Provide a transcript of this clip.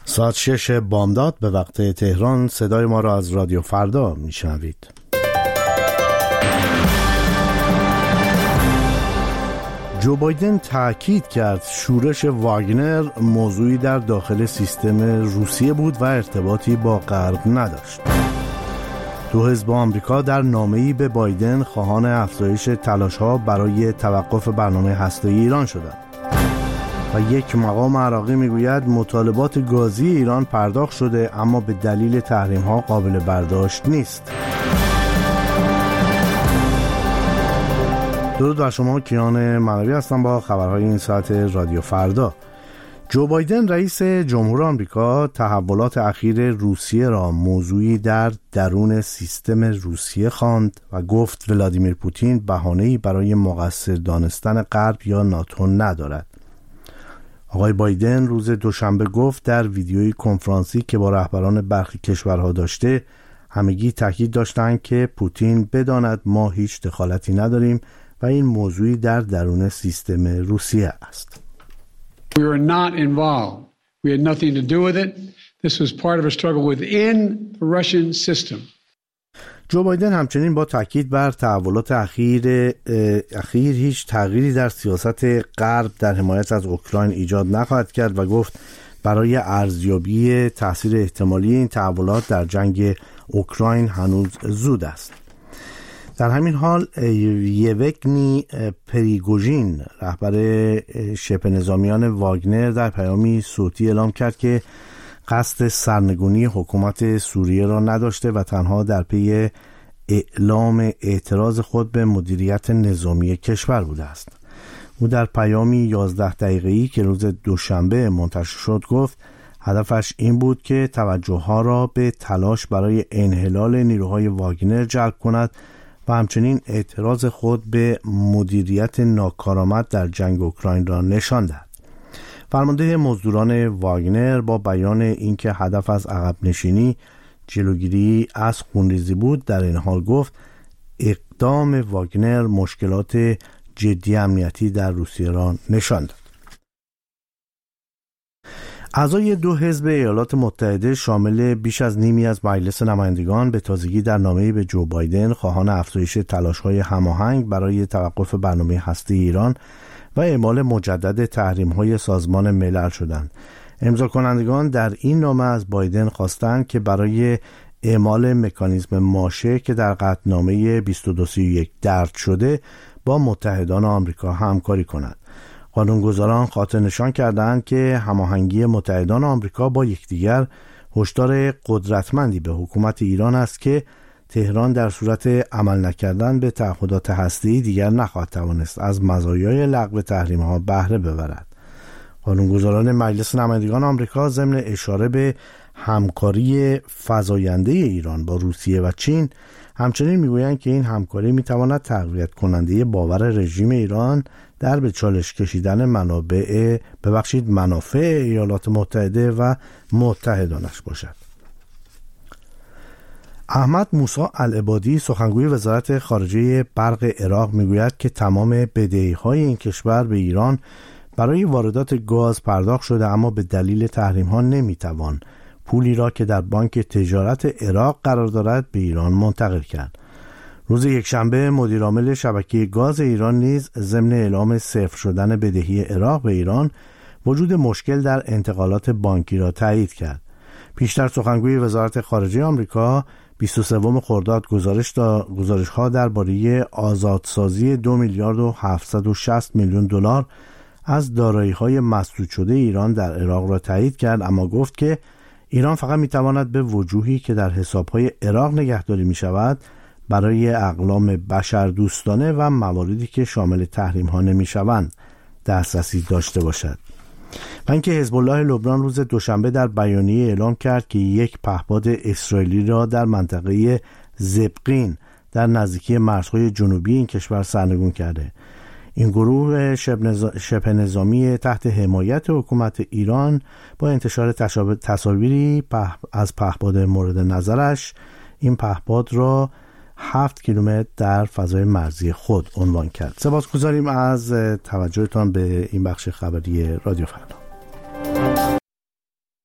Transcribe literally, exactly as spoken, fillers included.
ساعت شش بامداد به وقت تهران. صدای ما را از رادیو فردا میشنوید. جو بایدن تأکید کرد شورش واگنر موضوعی در داخل سیستم روسیه بود و ارتباطی با غرب نداشت. دو حزب آمریکا در نامه‌ای به بایدن خواهان افزایش تلاش‌ها برای توقف برنامه هسته‌ای ایران شدند. و یک مقام عراقی میگوید مطالبات گازی ایران پرداخت شده اما به دلیل تحریم‌ها قابل برداشت نیست. درود بر شما، کیان معنوی هستم با خبرهای این ساعت رادیو فردا. جو بایدن رئیس جمهور آمریکا تحولات اخیر روسیه را موضوعی در درون سیستم روسیه خواند و گفت ولادیمیر پوتین بهانه‌ای برای مقصر دانستن غرب یا ناتو ندارد. آقای بایدن روز دوشنبه گفت در ویدیوی کنفرانسی که با رهبران برخی کشورها داشته، همگی تاکید داشتند که پوتین بداند ما هیچ دخالتی نداریم و این موضوعی در درون سیستم روسیه است. We were not involved. We had nothing to do with it. This was part of a struggle within the Russian system. جو بایدن همچنین با تاکید بر تحولات اخیر اخیر هیچ تغییری در سیاست غرب در حمایت از اوکراین ایجاد نخواهد کرد و گفت برای ارزیابی تاثیر احتمالی این تحولات در جنگ اوکراین هنوز زود است. در همین حال یوگنی پریگوژین رهبر شبه نظامیان واگنر در پیامی صوتی اعلام کرد که قصد سرنگونی حکومت سوریه را نداشته و تنها در پی اعلام اعتراض خود به مدیریت نظامی کشور بوده است. او در پیامی یازده دقیقه‌ای که روز دوشنبه منتشر شد گفت هدفش این بود که توجه‌ها را به تلاش برای انحلال نیروهای واگنر جلب کند و همچنین اعتراض خود به مدیریت ناکارآمد در جنگ اوکراین را نشان دهد. فرمانده مزدوران واگنر با بیان اینکه هدف از عقب نشینی جلوگیری از خونریزی بود، در این حال گفت اقدام واگنر مشکلات جدی امنیتی در روسیه را نشان داد. اعضای دو حزب ایالات متحده شامل بیش از نیمی از مجلس نمایندگان به تازگی در نامه‌ای به جو بایدن خواهان افزایش تلاش‌های هماهنگ برای توقف برنامه هسته‌ای ایران و اعمال مجدد تحریم‌های سازمان ملل شدند. امضا کنندگان در این نامه از بایدن خواستند که برای اعمال مکانیزم ماشه که در قطعنامه بیست و دو سی و یک درج شده با متحدان آمریکا همکاری کند. قانونگذاران خاطر نشان کردند که هماهنگی متحدان آمریکا با یکدیگر هشدار قدرتمندی به حکومت ایران است که تهران در صورت عمل نکردن به تعهدات هسته‌ای دیگر نخواهد توانست از مزایای لغو تحریم‌ها بهره ببرد. قانونگذاران مجلس نمایندگان آمریکا ضمن اشاره به همکاری فزاینده ایران با روسیه و چین همچنین میگویند که این همکاری میتواند تقویت کننده باور رژیم ایران در به چالش کشیدن منابع ببخشید منافع ایالات متحده و متحدانش باشد. احمد موسی العبادی سخنگوی وزارت خارجه برق عراق میگوید که تمام بدهی‌های این کشور به ایران برای واردات گاز پرداخت شده اما به دلیل تحریم‌ها نمیتوان پولی را که در بانک تجارت عراق قرار دارد به ایران منتقل کرد. روز یکشنبه مدیر عامل شبکه گاز ایران نیز ضمن اعلام صفر شدن بدهی عراق به ایران وجود مشکل در انتقالات بانکی را تایید کرد. پیشتر سخنگوی وزارت خارجه آمریکا بیست و سوم خرداد گزارش دا گزارش‌ها درباره آزادسازی دو میلیارد و هفتصد و شصت میلیون دلار از دارایی‌های مسدود شده ایران در عراق را تایید کرد، اما گفت که ایران فقط می‌تواند به وجوهی که در حساب‌های عراق نگهداری می‌شود برای اقلام بشردوستانه و مواردی که شامل تحریم‌ها نمی‌شوند دسترسی داشته باشد. و اینکه حزب الله لبنان روز دوشنبه در بیانیه اعلام کرد که یک پهپاد اسرائیلی را در منطقه زبقین در نزدیکی مرزهای جنوبی این کشور سرنگون کرده. این گروه شبه نظامی تحت حمایت حکومت ایران با انتشار تصاویری از پهپاد مورد نظرش این پهپاد را هفت کیلومتر در فضای مرزی خود عنوان کرد. سپاسگزاریم از توجهتان به این بخش خبری رادیو فردا.